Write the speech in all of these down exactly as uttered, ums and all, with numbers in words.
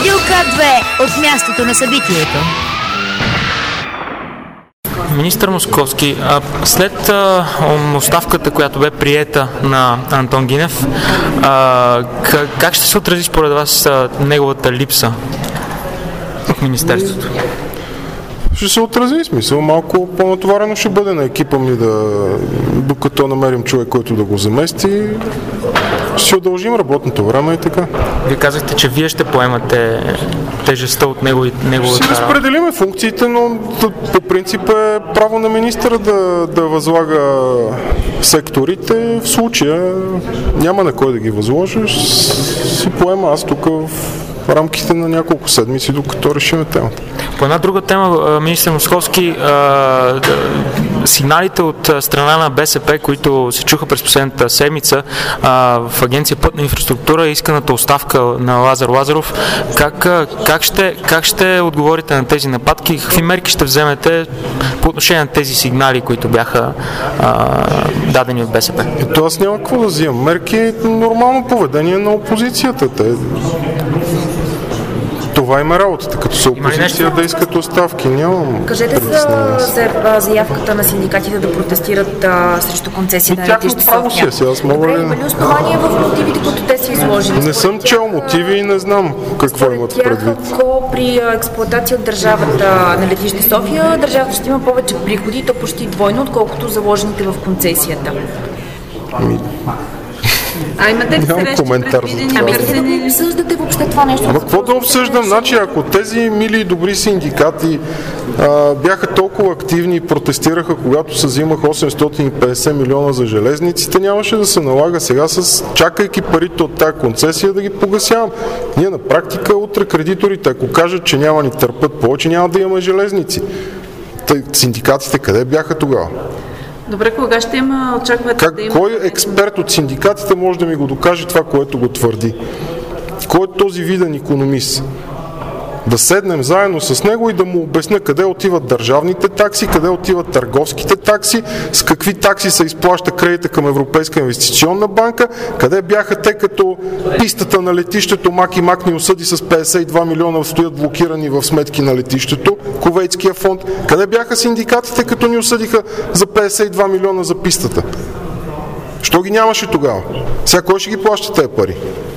Радио К две от мястото на събитието. Министър Московски, след а, оставката, която бе приета на Антон Гинев, а, как ще се отрази според вас а, неговата липса в Министерството? Ще се отрази, смисъл. Малко по-натоварено ще бъде на екипа ми, да, докато намерим човек, който да го замести. Ще си удължим работното време и така. Вие казахте, че вие ще поемате тежестта от неговата работа. Ще разпределиме функциите, но по принцип е право на министъра да, да възлага секторите. В случая няма на кой да ги възложиш. Си поема аз тук в рамките на няколко седмици, докато решим темата. По една друга тема, министър Московски, сигналите от страна на БСП, които се чуха през последната седмица в Агенция Пътна инфраструктура, исканата оставка на Лазар Лазаров, как, как, ще, как ще отговорите на тези нападки? Какви мерки ще вземете по отношение на тези сигнали, които бяха а, дадени от БСП? Ето аз няма какво да взимам. Мерки, нормално поведение на опозицията. Те... Това има работата, като са опозиция да искат оставки. Нямам. Кажете за, за заявката на синдикатите да протестират а, срещу концесията на летище София. Си, аз мога Добре, има ли основания в мотивите, които те са изложили? Не съм чел мотиви и не знам какво имат предвид. Ако при експлоатация от държавата на летище София, държавата ще има повече приходи, то почти двойно, отколкото заложените в концесията. Ми... А имате ли срещи предвидени? Ами да го обсъждате въобще това нещо? Ама какво да обсъждам? Значи, ако тези мили и добри синдикати а, бяха толкова активни и протестираха, когато се взимаха осемстотин и петдесет милиона за железниците, нямаше да се налага сега с чакайки парите от тази концесия да ги погасявам. Ние на практика утре кредиторите, ако кажат, че няма ни търпят повече, няма да имаме железници. Тъй, синдикатите къде бяха тогава? Добре, кога ще има, очаквате как, да има... Кой експерт от синдикатите може да ми го докаже това, което го твърди? Кой е този виден икономист? Да седнем заедно с него и да му обясня къде отиват държавните такси, къде отиват търговските такси, с какви такси се изплаща кредита към Европейска инвестиционна банка, къде бяха те, като пистата на летището Мак и Мак ни осъди с петдесет и два милиона, стоят блокирани в сметки на летището, Кувейтския фонд, къде бяха синдикатите, като ни осъдиха за петдесет и два милиона за пистата? Що ги нямаше тогава? Сега кой ще ги плаща тези пари?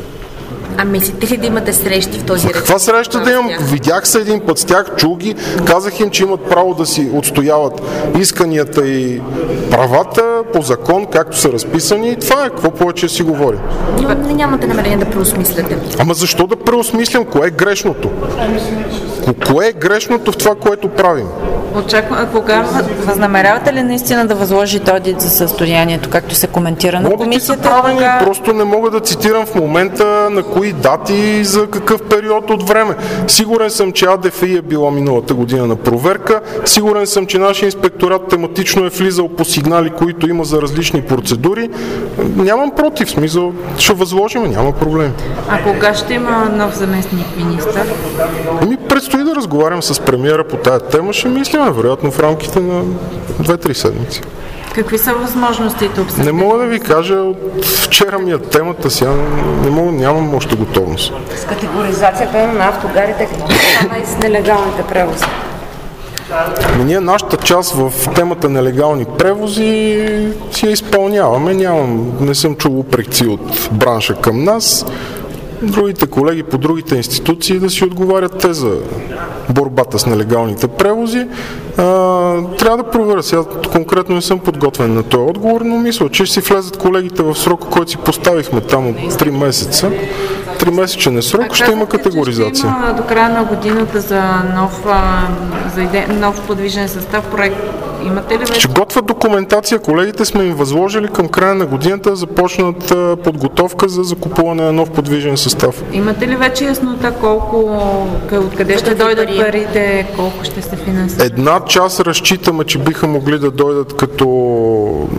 А мислите ли да имате срещи в този ред? Каква среща да имам? Видях се един път с тях, чул ги, казах им, че имат право да си отстояват исканията и правата по закон, както са разписани, и това е. Какво повече си говори? Но не нямате намерение да преосмисляте. Ама защо да преосмислям? Кое е грешното? Кое е грешното в това, което правим? Очаква, кога възнамерявате ли наистина да възложите одит за състоянието, както се коментира на комисията? Са правени, кога... Просто не мога да цитирам в момента на кои дати и за какъв период от време. Сигурен съм, че А Д Ф И е била миналата година на проверка. Сигурен съм, че нашия инспекторат тематично е влизал по сигнали, които има за различни процедури. Нямам против, смисъл. Ще възложим, няма проблем. А кога ще има нов заместник министър? Ами предстои да разговарям с премиера по тая тема. Ще мислим вероятно в рамките на две-три седмици. Какви са възможностите обсъждане? Не мога да ви кажа, от вчера ми е темата, сега не мога, нямам още готовност. С категоризацията на автогарите, какво става и с нелегалните превози? Ние нашата част в темата нелегални превози си я изпълняваме. Нямам, не съм чул упреци от бранша към нас. Другите колеги по другите институции да си отговарят те за борбата с нелегалните превози. А, трябва да проверя. Сега конкретно не съм подготвен на този отговор, но мисля, че ще си влезат колегите в срока, който си поставихме там от три месеца. Тримесечен срок, а ще има категоризация. Ще има до края на годината за нов, за иде... нов подвижен състав проект. Имате ли вече? Ще готвят документация. Колегите сме им възложили към края на годината да започнат подготовка за закупуване на нов подвижен състав. Имате ли вече яснота колко, откъде ще дойдат парите, колко ще се финансира? Една част разчитаме, че биха могли да дойдат като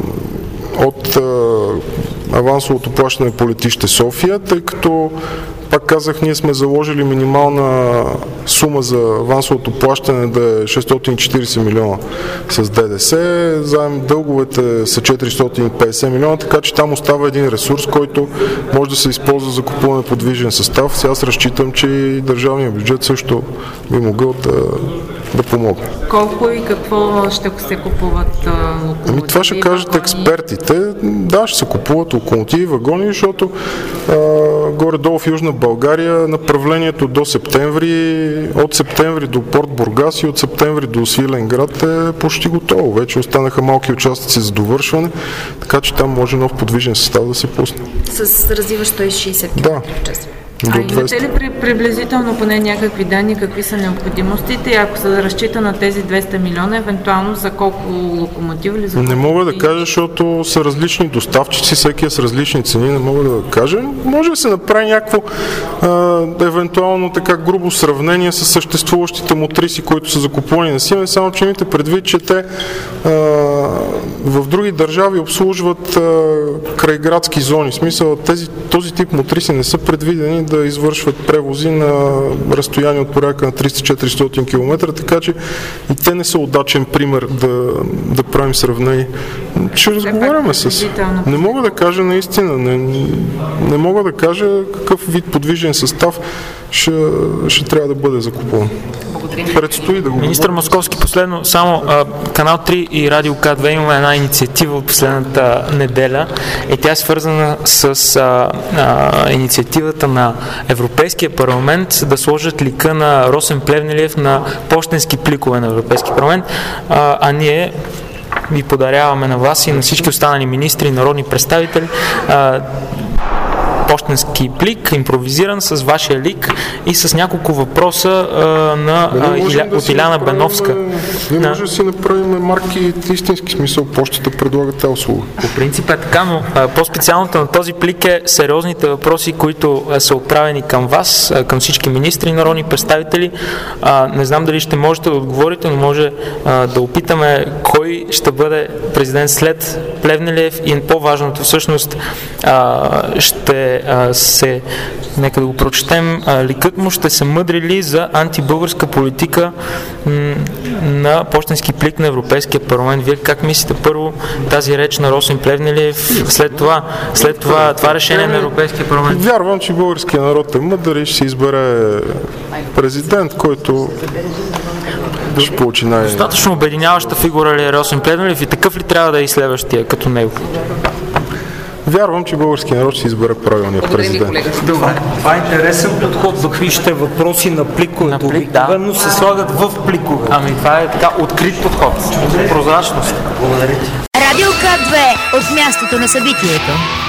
от авансовото плащане по летище София, тъй като пак казах, ние сме заложили минимална сума за авансовото плащане да е шестстотин и четиридесет милиона с ДДС, заедно дълговете са четиристотин и петдесет милиона, така че там остава един ресурс, който може да се използва за купуване подвижен състав. Сега аз разчитам, че и държавният бюджет също би могъл да, да помогне. Колко и какво ще се купуват локомотиви? Ами това ще кажат вагони? Експертите. Да, ще се купуват локомотиви, вагони, защото а, горе-долу в Южна България направлението до септември, от септември до Порт Бургас и от септември до Свиленград е почти готово. Вече останаха малки участъци за довършване, така че там може нов подвижен състав да се пусне. С развиващ сто и шейсет километра в час. А имате ли при, приблизително поне някакви данни, какви са необходимостите и ако се разчита на тези двеста милиона, евентуално за колко локомотива или за колко? Не мога да кажа, защото са различни доставчици, всеки е с различни цени, не мога да кажа. Може да се направи някакво а, евентуално така грубо сравнение с съществуващите мотриси, които са закупувани на Siemens, само че имате предвид, че те а, в други държави обслужват а, крайградски зони. В смисъл, тези, този тип мотриси не са предвидени да извършват превози на разстояние от порядка на триста до четиристотин километра, така че и те не са удачен пример да, да правим сравнение. Ще разговаряме с... Не мога да кажа наистина, не, не мога да кажа какъв вид подвижен състав ще, ще трябва да бъде закупуван. Предстои да го... Министър Московски, последно, само а, Канал три и Радио К две имаме една инициатива от последната неделя и тя е свързана с а, а, инициативата на Европейския парламент да сложат лика на Росен Плевнелиев на пощенски пликове на Европейския парламент, а, а ние ви подаряваме на вас и на всички останали министри и народни представители а, пощенски плик, импровизиран с вашия лик и с няколко въпроса а, на, а, Иля, да от Иляна Беновска. Не може да си направим марки в истински смисъл, почтата предлага тази услуга. По принцип е така, но а, по-специалното на този плик е сериозните въпроси, които а, са отправени към вас, а, към всички министри и народни представители. А, не знам дали ще можете да отговорите, но може а, да опитаме кой ще бъде президент след Плевнелиев и по-важното всъщност а, ще се, нека да го прочетем, ликът му ще се мъдри ли за антибългарска политика на пощенски плик на Европейския парламент. Вие как мислите първо тази реч на Росен Плевнелиев, след това, след това, това решение на Европейския парламент? Вярвам, че българския народ е мъдър и ще се избере президент, който ще получи най... Достатъчно обединяваща фигура ли е Росен Плевнелиев и такъв ли трябва да е и следващия като него? Вярвам, че българския народ ще избере правилния президент. Добре. Това е интересен подход за вижте въпроси на пликовете. Обикновено да. се слагат в пликове. Ами това е така открит подход. Прозрачност. Благодаря ти. Радио К две от мястото на събитието.